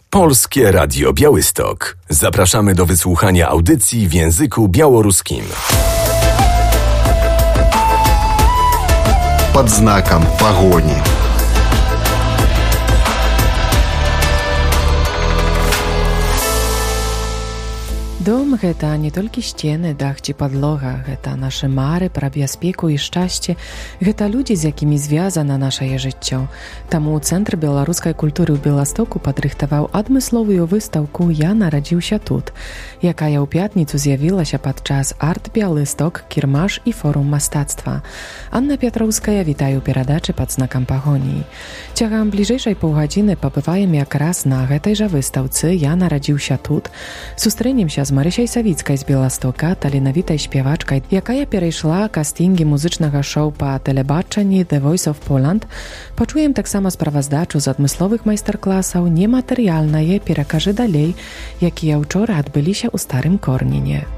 Polskie Radio Białystok. Zapraszamy do wysłuchania audycji w języku białoruskim. Pod znakiem pogoni. Дом – гэта не толькі сцены, дах ці падлога, гэта нашы мары пра бяспеку і шчасце, гэта людзі, з якімі звязана нашае жыццё. Таму Цэнтр беларускай культуры ў Беластоку падрыхтаваў адмысловую выстаўку «Я нарадзіўся тут», якая ў пятніцу з'явілася падчас арт-Бялысток, кірмаш і форум мастацтва. Анна Пятроўская вітае ў перадачы пад знакам пагоні. Цягам бліжэйшай паўгадзіны пабываем якраз на гэтай жа выстаўцы «Я нарадзіўся тут». Сустрэнемся з Марысяй Савіцкай з Беластока, таленавітай спявачкай, якая перайшла кастынгі музычнага шоу па тэлебачанні «The Voice of Poland». Пачуем таксама справаздачу з адмысловых майстар-класаў «Нематэрыялнае перакажы далей», якія ўчора адбыліся ў Старым Корніне.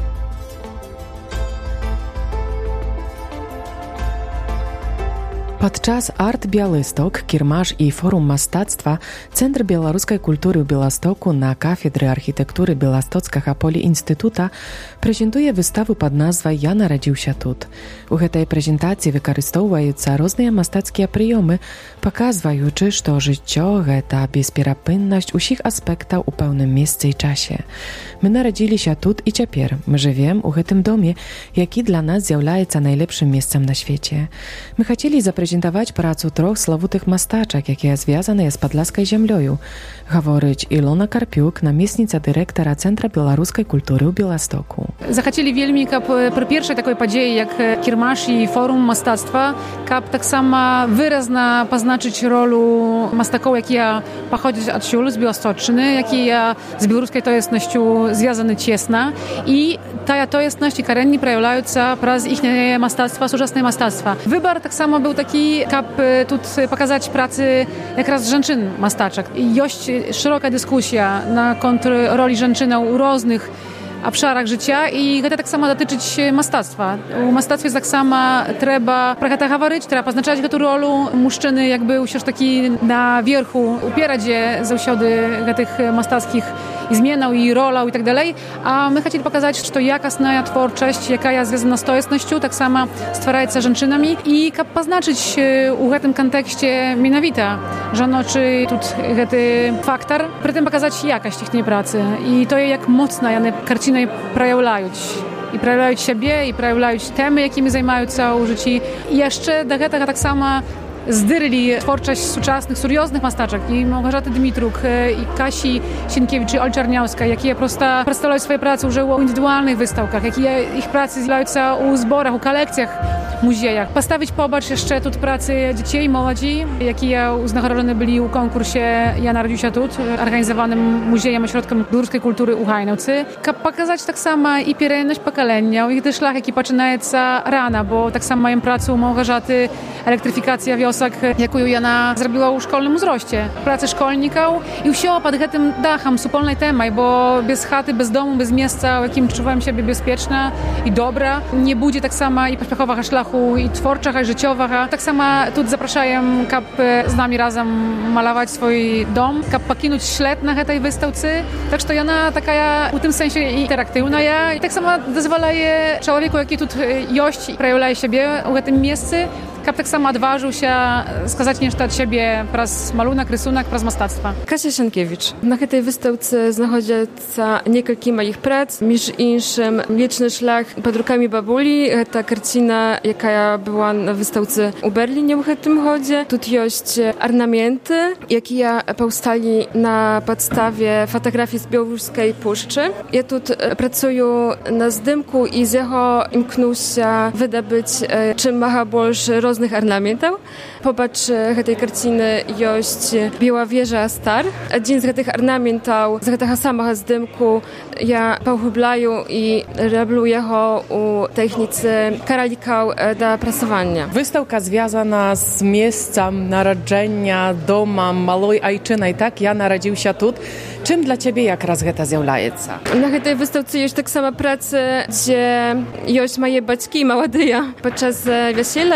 Падчас арт-Бялысток, кірмаш і форум мастацтва Цэнтр беларускай культуры ў Беластоку на кафедры архітэктуры Беластоцкага поліінстытута прэзентуе выставу пад назвай «Я нарадзіўся тут». У гэтай прэзентацыі выкарыстоўваюцца розныя мастацкія прыёмы, паказваючы, што жыццё – гэта бесперапыннасць усіх аспектаў у пэўным месцы і часе. Мы нарадзіліся тут і цяпер. Мы жывем у гэтым доме, які для нас з'яўляецца найлепшым месцам на свеце. Мы хацелі запрэзентаваць працу трох славутых мастачак, якія звязаныя з падласкай зямлёю, гаворыць Ілона Карпюк, намесніца дырэктара Цэнтра беларускай культуры ў Беластоку. Захацелі вельмі, каб пры першай такой падзеі, як кірмаш і форум мастацтва, каб таксама выразна пазначыць ролю мастакоў, якія паходзяць адсюль з Беласточчыны, якія з беларускай тоеснасцю звязаны цесна, і тая тоеснасць і карэнні праяўляюцца праз іхняе мастацтва, сучаснае мастацтва. Выбар таксама był taki, kab тут показать pracy якраз żeńczyn mastaczek. Jest szeroka dyskusja na kontr roli żeńczyna u różnych obszarach życia i to tak samo dotyczyć mastactwa. U mastactwie tak samo trzeba про это говорить, trzeba poznaczać tę rolę mężczyzny, jakby już taki na wierchu upierać się zawsiody tych mastackich zmienał i rolał i tak dalej, a my chcieli pokazać, że jakasna twórczość, jaka jest związana z tojesnością, tak samo stwarzaється żeńczynami i kab poznaczyć u tym kontekście mianowita, że noczy tu ten faktor, przy tym pokazać jakość ich pracy i to jak mocno one karciny проявляють. I проявляють siebie, i проявляють temy, jakimi zajmują całe życie. I jeszcze do tego tak samo zdyrli twórczość współczesnych, serioznych mastaczek i Małgorzaty Dmitruk, i Kasi Sienkiewicz, i Oli Czerniałska, jakie prosto przedstawiają swoje prace już u indywidualnych wystawkach, jakie ich prace zjawiają u zborach, u kolekcjach, muzeach. Postawić pobacz jeszcze tu pracy dzieci i młodzi, jakie uznagrodzone byli u konkursie Ja narodziłся тут, organizowanym Muzejem Ośrodkiem Białoruskiej Kultury u Hajnowcy. Pokazać tak samo i pierejność pokolenia, ich też szlak, jaki zaczynają rana, bo tak samo mają pracę u Małgorzaty, elektryfikacja wiosek, jaką Jana zrobiła u szkolnym wzroście. Pracy szkolników i wsiała pod tym dachem supolnej temaj, bo bez chaty, bez domu, bez miejsca, w jakim czuwałem siebie bezpieczna i dobra, nie będzie tak samo i pośpiechowa szlachu i twórczych, i życiowych. Tak samo tu zapraszają, kab z nami razem malować swój dom, kab pokinąć ślad na tej wystawce. Tak że Jana taka w tym sensie interaktywna i tak samo dozwalaje człowieku, jaki tu jest i przejawiaje siebie w tym miejscu, kab tak samo odważył się skazać nieszta od siebie przez malunek, rysunek, przez mastactwa. Kasia Sienkiewicz. Na tej wystawce znajdzie się kilka moich prac, między innymi Wieczny szlak pod rukami babuli. To karcina, jaka była na wystawce u Berlinie w tym chodzie. Tu jest ornamenty, jakie powstali na podstawie fotografii z Białoruskiej Puszczy. Ja tu pracuję na zdymku i z jego imknął się wydobyć czym macha больше różnych ornamentów. Popatrz, tej karciny jest Biała Wieża Star. Jeden z tych ornamentów, z tego samego zdymku ja pochublaję i robię jego u technice karalików do prasowania. Wystawka związana z miejscem narodzenia, domem, maloj ojczynej, tak? Ja narodziłся тут. Czym dla ciebie jak raz to zjawiaється? Na tej wystawce jest tak samo praca, gdzie jest moje батьки, młodyja, podczas wesela i podczas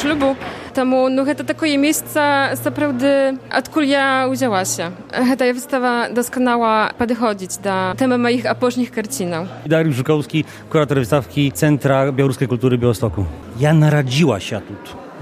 ślubu. Тому to takie miejsce naprawdę, odkąd ja udziałam się. Ta wystawa doskonała podchodzić do temy moich apóźnych karcinów. Dariusz Żukowski, kurator wystawki Centra Białoruskiej Kultury Białegostoku. Ja narodziła się tu,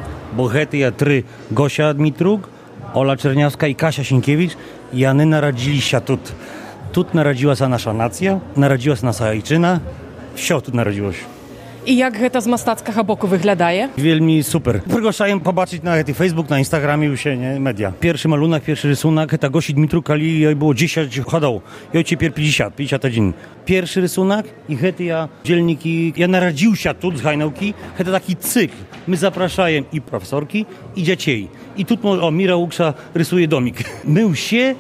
bo ja trzy Gosia Dmitruk, Ola Czerniawska i Kasia Sienkiewicz, Jany narodzili się tu. Tu narodziła się nasza nacja, narodziła się nasza ojczyna, wszystko tu narodziło się. I jak to z mastacka boku wyglądaje? Wielmi super. Приглашаем побачить на Facebook, na Instagramie już media. Pierwszy malunek, pierwszy rysunek, ta Gosi Dmitruk, ale jej było 10 ходов. I теперь 51. Pierwszy rysunek i ja dzielniki, ja narodził się tu z Hajnałki, to taki cykl. My zapraszamy i profesorki, i dzieci. I tu Mira Łukša rysuje domik. My się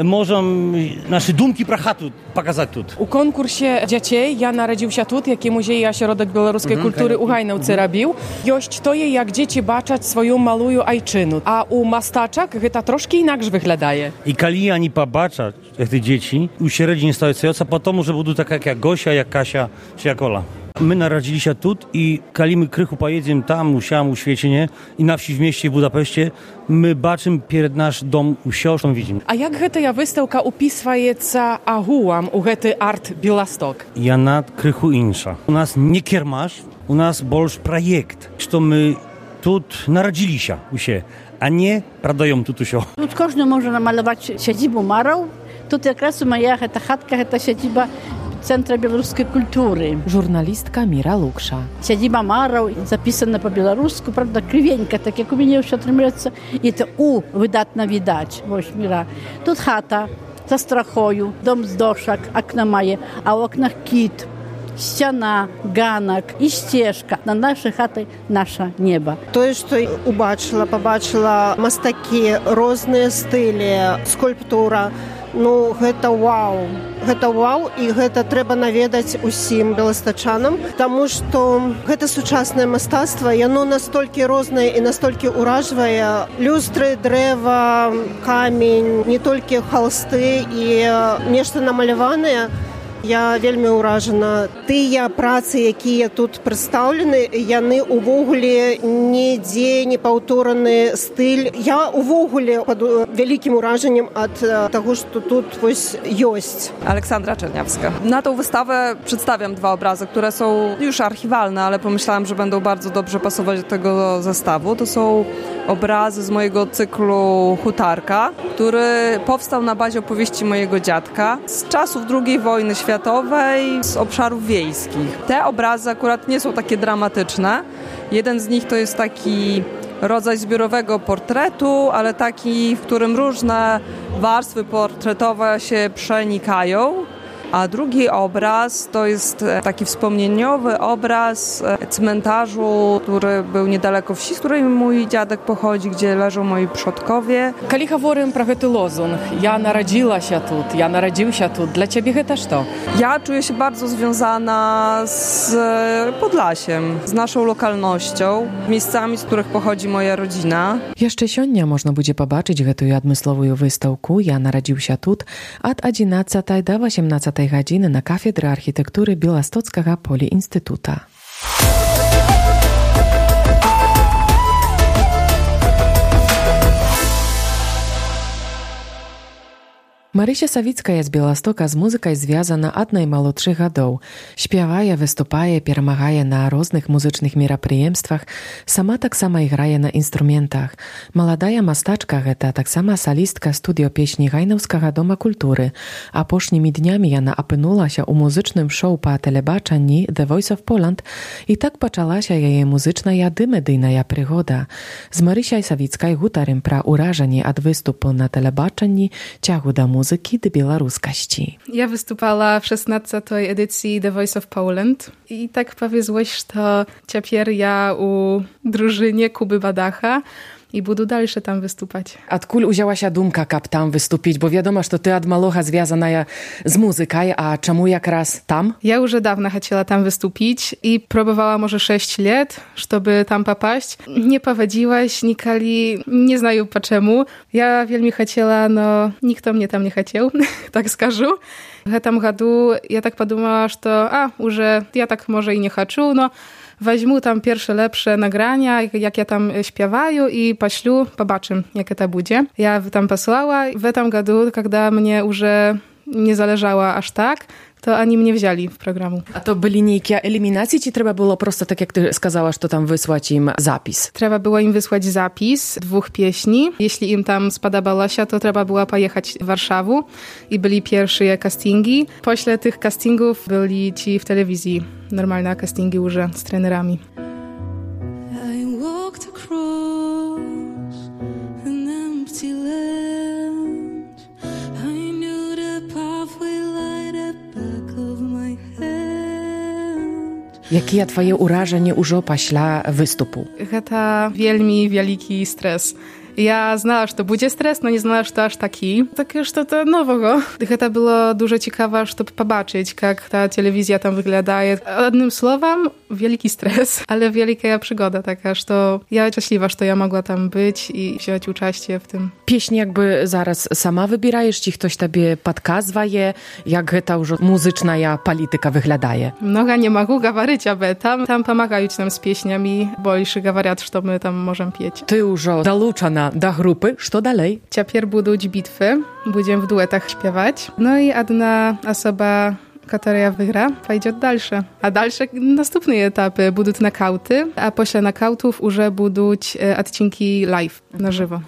możemy nasze dumki prachatu pokazać tu. U konkursie dzieci ja narodził się tu, jaki Muzej Ośrodek Białoruskiej Kultury u Hajnałce robił. Jest to, jak dzieci baczać swoją malują ojczynę. A u mastaczak to troszkę inaczej wyglądaje. I kali ani pobaczać, jak te dzieci, u średniej stojące, potem, że będą tak jak Gosia, jak Kasia, czy jak Ola. My narodzili się tu i kali my krychu pojedziemy tam, u świecie, nie? I na wsi w mieście w Budapeszcie, my baczymy przed nasz dom u siostą widzimy. A jak ta wystawa upisuje agułam u art Białystok? Ja nad krychu insza. U nas nie kiermasz, u nas больше projekt, że my tu narodzili się u się, a nie pradają tu się. Tu każdy może namalować siedzibę Marą. Tu jak moja chatka, ta siedziba Centra Białoruskiej Kultury. Żurnalistka Mira Łukša. Siedziba Marą, zapisana po białorusku, prawda, krywieńka, tak jak u mnie już otrzymujется. I to wydatna widać, właśnie Mira. Tu chata, za strachoju, dom z doszak, okna maje, a w oknach kit, ściana, ganak i ścieżka. На нашей хаті наше небо. То, що побачила мастаки, різні стилі, скульптура. Гэта вау. Гэта вау, і гэта трэба наведаць усім беластачанам, таму што гэта сучаснае мастацтва, яно настолькі рознае і настолькі ўражвае. Люстры, дрэва, камень, не толькі халсты і нешта намаляванае. Я вельмі ўражана. Тыя працы, якія тут прадстаўлены, яны ўвогуле нідзе не паўтораны стыль. Я ўвогуле пад вялікім ўражаннем ад таго, што тут вось ёсць. Aleksandra Czerniawska. Na tą wystawę przedstawiam 2 obrazy, które są już archiwalne, ale pomyślałam, że będą bardzo dobrze pasować do tego zestawu. To są obrazy z mojego cyklu Hutarka, który powstał na bazie opowieści mojego dziadka z czasów II wojny światowej, z obszarów wiejskich. Te obrazy akurat nie są takie dramatyczne. Jeden z nich to jest taki rodzaj zbiorowego portretu, ale taki, w którym różne warstwy portretowe się przenikają. A drugi obraz to jest taki wspomnieniowy obraz cmentarzu, który był niedaleko wsi, z której mój dziadek pochodzi, gdzie leżą moi przodkowie. Kali говорим про гэты lozung, ja narodziła się tu, ja narodził się tu, dla ciebie to co? Ja czuję się bardzo związana z Podlasiem, z naszą lokalnością, miejscami, z których pochodzi moja rodzina. Jeszcze siądnia można będzie pobaczyć гэтую admysłowую wystawku Ja narodził się tu od 11 do 18 godziny na Kafedrze Architektury Białostockiego Poliinstytuta. Marysia Sawicka z Białostoka z muzyką związana od najmłodszych lat. Śpiewaje, występuje, permagaje na różnych muzycznych meropриемствach, sama tak samo graje na instrumentach. Młoda mastaczka to tak sama solistka studio pieśni Hajnałskiego Doma Kultury, a posznymi dniami ona opinula się u muzycznym show po telebaczeniu The Voice of Poland i tak poczęła się jej muzyczna dymedyjna przygoda. Z Marysią Sawicką gutarem pra urażenie od występu na telebaczeniu ciągu do muzyki do białoruskości. Ja wystupała w 16. edycji The Voice of Poland i tak powiedzłeś, że teraz ja u drużynie Kuby Badacha i budu dalsze tam wystupać. Odkąd uzięła się dumka, kap tam wystąpić? Bo wiadomo, że ty od malocha związana z muzyką, a czemu jak raz tam? Ja już dawno chciała tam wystąpić i próbowała może 6 lat, żeby tam popaść. Nie powiedziałaś, nikali, nie znają po czemu. Ja wielmi chciała, no nikt mnie tam nie chciał, tak skażu. W tym году ja tak podumała, że już ja tak może i nie chcę, no weźmu tam pierwsze lepsze nagrania, jak ja tam śpiewają i poślю, pobaczym, jak to będzie. Ja tam posłała w tym году, когда mnie już nie zależała aż tak, to ani mnie wzięli w programu. A to byli niejakie eliminacje, czy trzeba było prosto, tak jak ty сказала, że tam wysłać im zapis? Trzeba było im wysłać zapis 2 pieśni. Jeśli im tam spodobało się, to trzeba było pojechać w Warszawę i byli pierwsze castingi. Pośle tych castingów byli ci w telewizji. Normalne castingi już z trenerami. I walked across an empty land. I knew the pathway light up back of my head. Jakie twoje urażenie уже після виступу? Это вельми wielki stres. Ja znała, że to będzie stres, no nie znała, że to aż taki. Takie что-то nowego. To było dużo ciekawe, żeby zobaczyć, jak ta telewizja tam wygląda. Jednym słowem, wielki stres, ale wielka przygoda taka, że ja szczęśliwa, że ja mogła tam być i wziąć uczestnie w tym. Pieśń jakby zaraz sama wybierajesz, czy ktoś tobie podkazuje, jak ta już muzyczna polityka wygląda? Mnoga nie mogę говорить об этом. Tam pomagają nam z pieśniami, больше говорят, что my tam możemy pieć. Ty już долучена do grupy, co dalej? Теперь будут bitwy, będziemy w duetach śpiewać. No i jedna osoba, która wygra, pójdzie dalsze. A dalsze następne etapy będą nakauty, a после nakautów już będą odcinki live, na żywo.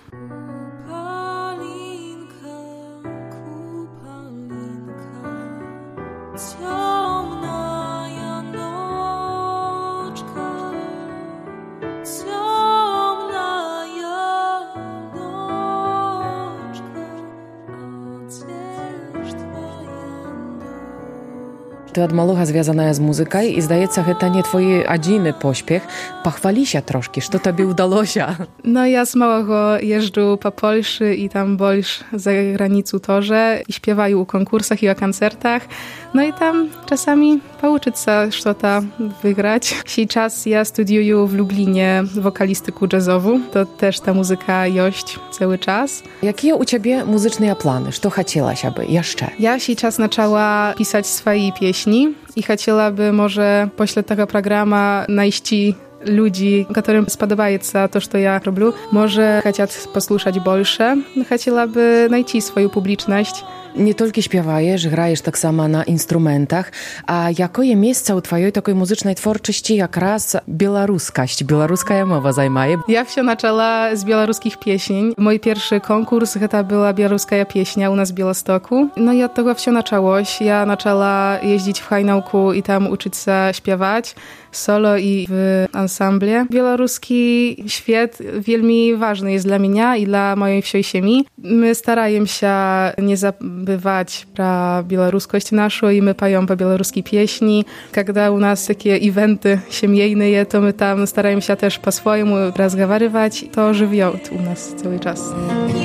Ty od malucha związana z muzyką i zdaje się, że to nie twój jedyny pośpiech. Pochwali się troszkę, co tobie udało się. No ja z małego jeżdżę po Polsce i tam больше za granicą torze i śpiewają u konkursach i o koncertach. No i tam czasami pouczyć się что-то wygrać. Сейчас ja studiuję w Lublinie wokalistykę jazzową. To też ta muzyka jest cały czas. Jakie u ciebie muzyczne plany? Co chciałaś aby jeszcze? Ja сейчас zaczęła pisać swoje pieśni i chciałaby może после tego programu znaleźć ludzi, którym spodoba się to, co ja robię. Może chcą posłuchać больше. Chciałaby znaleźć swoją publiczność. Nie tylko śpiewajesz, grajesz tak samo na instrumentach, a jakie miejsce u twojej takiej muzycznej twórczości jak raz białoruskość, białoruska mowa zajmuje? Ja все zaczęła z białoruskich pieśni. Mój pierwszy konkurs to była białoruska pieśnia u nas w Białymstoku. No i od tego все zaczęło. Ja zaczęła jeździć w Hajnałku i tam uczyć się śpiewać solo i w ansamblie. Białoruski świat wielmi ważny jest dla mnie i dla mojej wsi ziemi. My staramy się nie zabywać про białoruskość naszą i my poją po białoruskiej pieśni. Kiedy u nas takie eventy семейные, to my tam staramy się też po swojemu rozmawiać. To żyje u nas cały czas.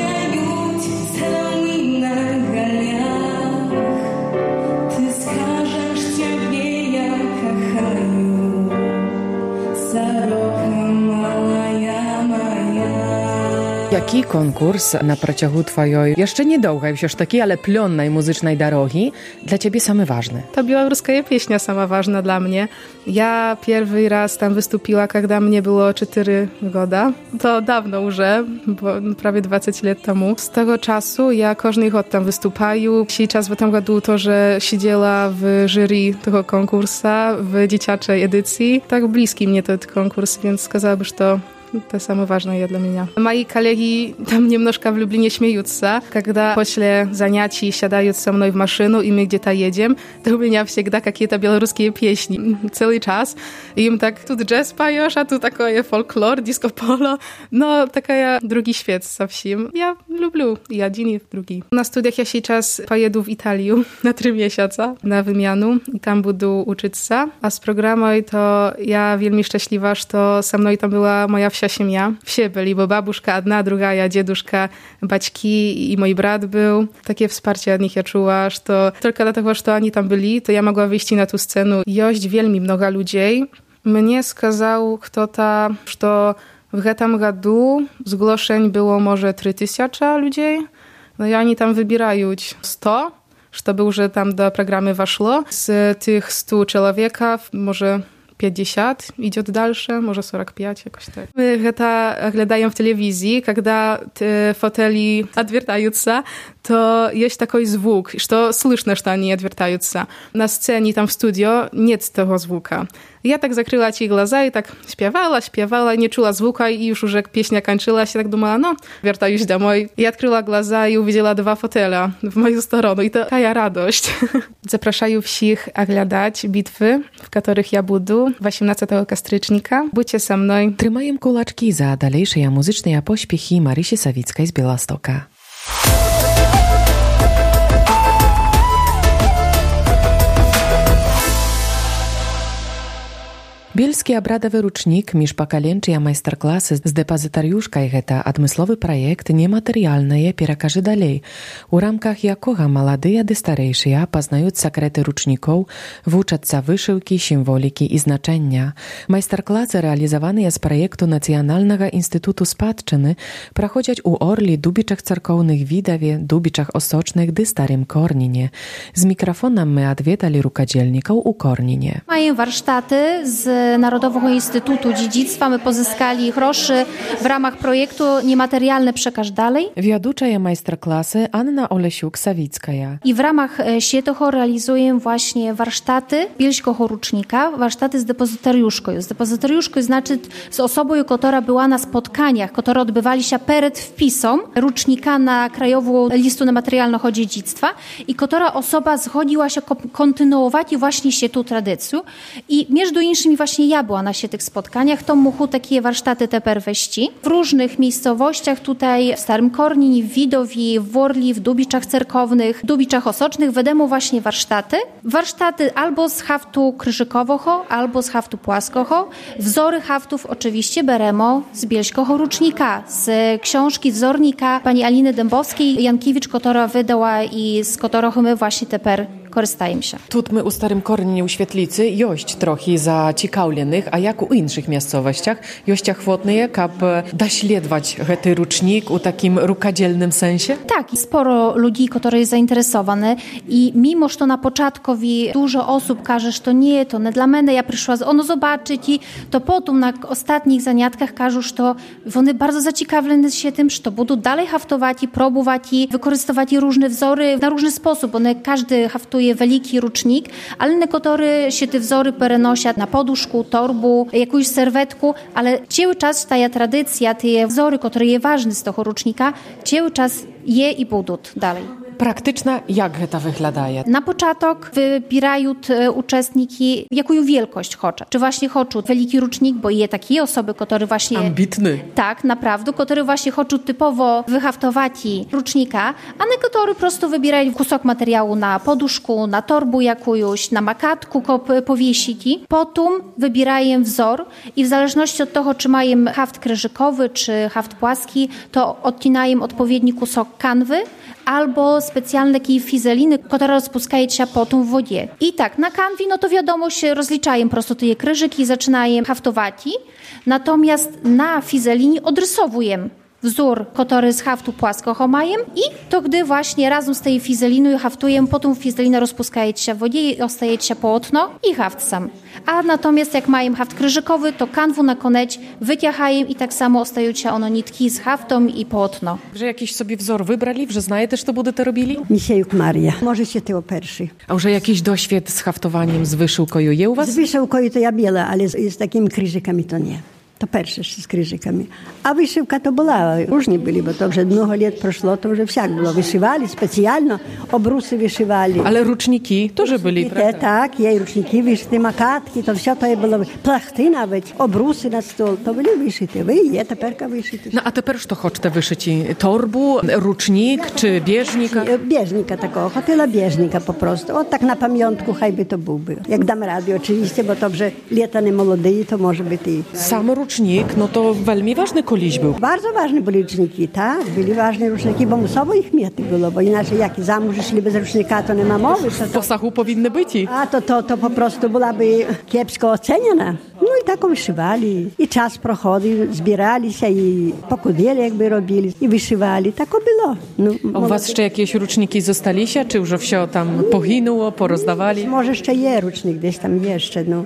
Jaki konkurs na przeciągu twojej, jeszcze niedługo, już taki, ale plonnej muzycznej drogi, dla ciebie samy ważny? Ta białoruska pieśnia sama ważna dla mnie. Ja pierwszy raz tam wystąpiła, kiedy mnie było 4 lata. To dawno już, bo prawie 20 lat temu. Z tego czasu ja każdy rok tam występuję. Сейчас w tym roku to, że siedziała w jury tego konkursu w dzieciaczej edycji. Tak bliski mnie ten konkurs, więc сказала бы, что to samo ważne dla mnie. Moi kolegi tam немножко w Lublinie śmieją się, kiedy после занятий siadają ze mną w maszynu i my gdzieś jedziemy, to u mnie всегда какие-то białoruskie pieśni cały czas. I im tak, tu jazz pojesz, a tu takie folklor, disco polo. No, taka drugi świat совсем. Ja lubię i jeden i drugi. Na studiach ja сейчас pojedę w Italię na 3 miesiące na wymianę i tam będę uczyć się. A z programu to ja wielmi szczęśliwa, że to ze mną tam była moja wsia семья. Все byli, bo babuszka одна, другая, dziaduszka, baćki i mój brat był. Takie wsparcie od nich ja czuła, że to tylko dlatego, że oni tam byli, to ja mogła wyjść na tu scenę. Jest wielmi mnoga ludzi. Mnie skazał kto-to, że w tym roku zgłoszeń było może 3000 ludzi. No i oni tam wybierają 100, żeby już tam do programu weszło. Z tych 100 człowieków może 50, идет дальше, может 45, jakoś так. Мы это глядаем в телевизии, когда фотели отвертаются, то есть такой звук, что слышно, что они отвертаются. На сцене, там в студио нет того звука. Я так закрыла ci глаза и так śpiewała, nie czuła звука, i już jak pieśnia kończyłaś, ja tak думала, no, wертаюсь домой. I odkryła глаза i uwidziała 2 fotele w moją stronę i to taka radość. Zapraszają всех oglądać bitwy, w których ja budu 18 кастрычніка. Будьте со мной. Трымаем кулачкі за далейшыя музычныя поспехі Марыси Савіцкай з Беластока. Бельскі абрадавы ручнік міжпакаленчыя майстар-класы з дэпазітарыюшкай гэта адмысловы праект нематэрыялнае перакажы далей, у рамках якога маладыя ды старэйшыя пазнаюць сакрэты ручнікоў, вучацца вышыўкі, сімволікі і значэння. Майстар-класы, рэалізаваныя з праекту Нацыянальнага інстытуту спадчыны, праходзяць у Орлі, Дубічах царкоўных Відаве, Дубічах Осочных ды Старым Корніне. З мікрафонам мы адведалі рукадзельнікаў у Корніне. Mają warsztaty z Narodowego Instytutu Dziedzictwa. My pozyskali groszy w ramach projektu Niematerialne przekaż dalej. Wiaduczая майстер-классы Anna Olesiuk-Sawickaja. I w ramach sieci realizuję właśnie warsztaty bielskiego rucznika, warsztaty z depozytariuszką. Z depozytariuszką znaczy z osobą, która była na spotkaniach, które odbywali się przed wpisem rucznika na Krajową Listu Niematerialnego Dziedzictwa i która osoba zgodziła się kontynuować właśnie się tą tradycję. I między innymi właśnie ja była na się tych spotkaniach, to mógł takie warsztaty teper weści. W różnych miejscowościach tutaj, w Starym Korninie, w Widowi, w Worli, w Dubiczach Cerkownych, w Dubiczach Osocznych wedemu właśnie warsztaty. Warsztaty albo z haftu krzyżykowego, albo z haftu płaskiego. Wzory haftów oczywiście beremo z bielskiego rucznika, z książki wzornika pani Aliny Dębowskiej-Jankiewicz, która wydała i z którego my właśnie teper korzystajemy się. Тут my u Starym Korninie u Świetlicy jość trochę zaciekawionych, a jak u innych miejscowościach jość chłodne, kab daśledwać ten rucznik u takim rukadzielnym sensie? Tak, sporo ludzi, które jest zainteresowane i mimo, że to na początku dużo osób każe, że to nie dla mnie, ja przyszła ono zobaczyć i to potem na ostatnich zaniatkach każą, że to one bardzo zaciekawione się tym, że to będą dalej haftować i próbować i wykorzystywać różne wzory na różny sposób. Każdy haftuje wielki rucznik, ale niektórzy się te wzory przenosią na poduszku, torbu, jakąś serwetku, ale cały czas ta tradycja, te wzory, które jest ważne z tego rucznika, cały czas je i będą dalej. Praktyczna, jak to wygląda? Na początek wybierają uczestniki, jaką wielkość chcą. Czy właśnie chcą wielki rucznik, bo je takie osoby, które właśnie... Ambitny. Tak, naprawdę, które właśnie chcą typowo wyhaftować rucznika, a niektórzy po prostu wybierają kusok materiału na poduszku, na torbu jakąś, na makatku powiesić. Potem wybierają wzór i w zależności od tego, czy mają haft krzyżykowy, czy haft płaski, to odcinają odpowiedni kusok kanwy, albo specjalne fizeliny, które rozpuszczają się potem w wodzie. I tak, na kanwie, no to wiadomo, się rozliczają prosto te krzyżyki, zaczynają haftować. Natomiast na fizelinie odrysowuję wzór, który z haftu płaskiego mają i to gdy właśnie razem z tej fizeliną haftuję, potem fizelina rozpuszczaje się w wodzie i ostaje się płótno i haft sam. A natomiast jak mają haft krzyżykowy, to kanwu na koneć wyciachają i tak samo ostają się ono nitki z haftą i płótno. Że jakiś sobie wzór wybrali, że znaje też, co będą robili? Misiejuk Maria. Może się ty pierwszy. A już jakiś doświad z haftowaniem, z wyszyłką je u was? Z wyszyłką to ja biela, ale z takimi krzyżykami to nie. To pierwsze z krzyżykami. A wyszywka to była, różni byli, bo to już mnogo lat przeszło, to już wsiak było. Wyszywali specjalnie, obrusy wyszywali. Ale ruczniki też byli, prawda? Tak, jej ruczniki wyszyte, makatki, to wszystko to było, plachty nawet, obrusy na stol, to byli wyszyte. Je teperka wyszyte. No a teraz to chcecie wyszyć torbu, rucznik czy bieżnika? Bieżnika takiego, tyle bieżnika po prostu. O tak na pamiątku hajby to byłby. Jak dam radę oczywiście, bo to, że lata nie młody, to może być i... Sam rucznik, no to veľmi ważny koliś był. Bardzo ważne byli ruczniki, tak? Byli ważne ruczniki, bo musiało ich mieć było, bo inaczej jak zamąż szli bez rucznika, to nie ma mowy. W posachu powinny być. A to po prostu byłaby kiepsko oceniana. No i taką wyszywali. I czas prochodził, zbierali się i pokudieli jakby robili i wyszywali. Tak było. No, a u was jeszcze jakieś ruczniki zostali się? Czy już wszystko tam poginuło, porozdawali? Może jeszcze je rucznik gdzieś tam jeszcze, no. Nie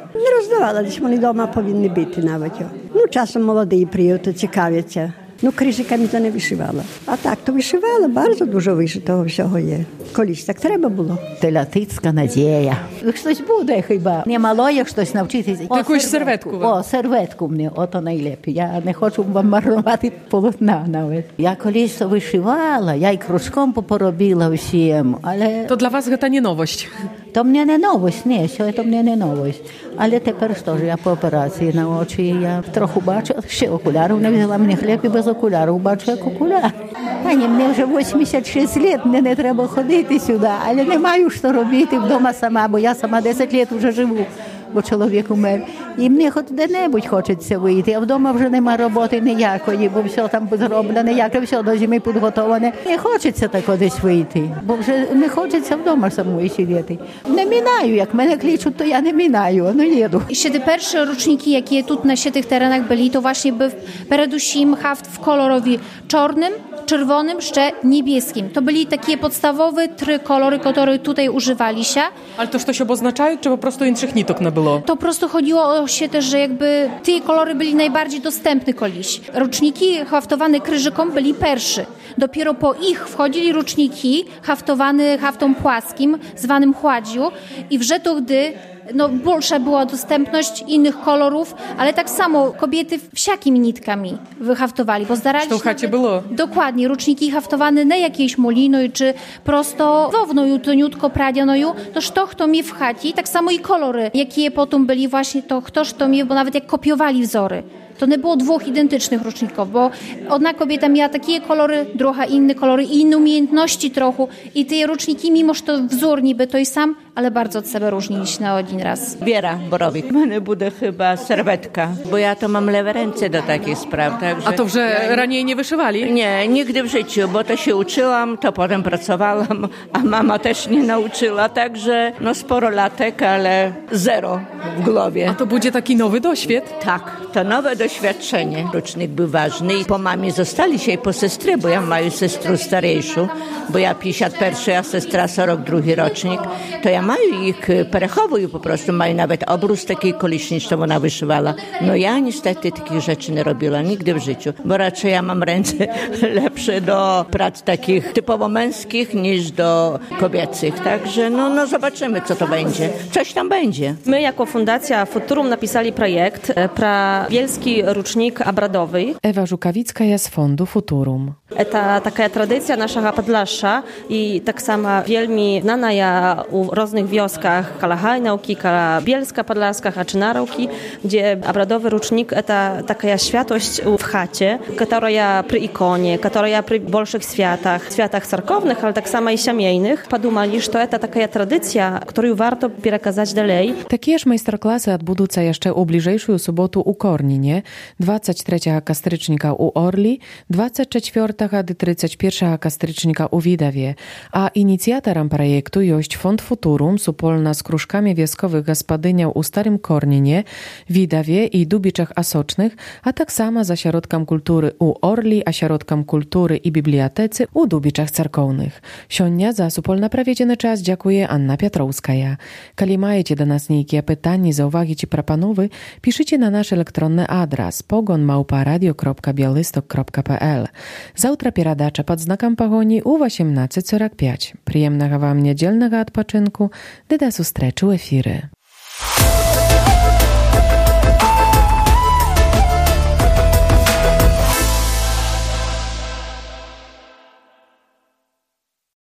здавала, десь вони вдома повинні бути навіть. Ну, часом молоді приїдуть, цікавляться. Ну, крижиками то не вишивала. А так, то вишивала, дуже дуже вишитого всього є. Колись так треба було. Теляticka nadzieja. Щось буде хіба. Не мало, як щось навчитися. Якусь серветку. О, серветку мені, ото найлепше. Я не хочу вам марнувати полотна навіть. Я колись то вишивала, я й кружком поробила всім, але... To dla was to nie nowość. To mnie nie nowość, nie, to mnie nie nowość. Ale тепер що ж, я по операції на очі, я трохи бачу, ще окулярів не взяла, мені хліб і без окулярів, бачу як окуляр. Пані, мені вже 86 років, мені не треба ходити сюди, але не маю що робити вдома сама, бо я сама 10 років вже живу, бо чоловік умер. І мені хоч де-небудь хочеться вийти, а вдома вже нема роботи ніякої, бо все там зроблене, яке все до зими підготовлене. Не хочеться так десь вийти, бо вже не хочеться вдома самої сидіти. Не мінаю, як мене кличуть, to ja nie minają, no jedu. Ще te pierwsze roczniki, jakie tu na tych terenach byli, to właśnie był передусім haft w kolorowi czarnym, czerwonym, jeszcze niebieskim. To byli takie podstawowe 3 kolory, które tutaj używali się. Ale to coś oznaczają, czy po prostu innych nitok nie było? To po prostu chodziło o się też, że jakby te kolory byli najbardziej dostępne koliś. Roczniki haftowane krzyżykom byli pierwsze. Dopiero po ich wchodzili roczniki haftowane haftom płaskim, zwanym chładziu i wrze to gdy większa była dostępność innych kolorów, ale tak samo kobiety wsiakimi nitkami wyhaftowali, bo zdarali się... W chacie było? Dokładnie, roczniki haftowane na jakiejś molinoju, czy prosto wownoju, toniutko pradzionoju, to sztoch to mi w chacie, tak samo i kolory, jakie potem byli właśnie to ktoś to mi, bo nawet jak kopiowali wzory. To nie było 2 identycznych roczników, bo jedna kobieta miała takie kolory, druga inne kolory i inne umiejętności trochę. I te roczniki, mimo że to wzór niby to i sam, ale bardzo od siebie różnili się na один raz. Wiera Borowik. U mnie będzie chyba serwetka, bo ja to mam lewe ręce do takich spraw. Także a to, że raniej nie wyszywali? Nie, nigdy w życiu, bo to się uczyłam, to potem pracowałam, a mama też nie nauczyła, także sporo latek, ale zero w głowie. A to będzie taki nowy doświad? Tak, to nowe doświadczenie. Rocznik był ważny i po mamie zostali się i po sestry, bo ja mam sestrę starszą, bo ja 51, a sestra 42 rocznik, to ja mają ich perechowują po prostu, mają nawet obrus taki koliczniczy, ona wyszywała. No ja niestety takich rzeczy nie robiła nigdy w życiu, bo raczej ja mam ręce lepsze do prac takich typowo męskich niż do kobiecych, także zobaczymy, co to będzie. Coś tam będzie. My jako Fundacja Futurum napisali projekt pra bielski rocznik obradowy. Ewa Żukawicka jest z Fondu Futurum. To taka tradycja naszego Podlasza i tak sama wielmi znana ja u różnych wioskach, kala Hajnałki, kala Bielska Podlaska, Haczynarałki, gdzie obradowy rocznik to taka światość w chacie, która przy ikonie, która przy bolszych światach cerkownych, ale tak samo i siemiejnych. Podumali, że to taka tradycja, którą warto przekazać dalej. Takie majsterklasy odbędą się jeszcze u bliżejszą sobotu u Korninie, 23 kastrycznika u Orli, 24 do 31 kastrycznika u Widawie, a inicjatorem projektu jest Fond Futurum, supolna z krużkami wioskowych gospodynią u Starym Korninie, Widawie i Dubiczach Asocznych, a tak samo za środkiem kultury u Orli, a środkiem kultury i bibliotece u Dubiczach Cerkownych. Sionia za supolna prawiedzony czas dziękuję Anna Piotrowskaja. Kali majecie do nas niejakie pytania, zauwagi czy propanowy, piszcie na nasz elektronny adres pogon@radio.białystok.pl. Завтра передача под знаком погони у 18:45. Приємного вам недільного відпочинку, до зустрічі в ефірі.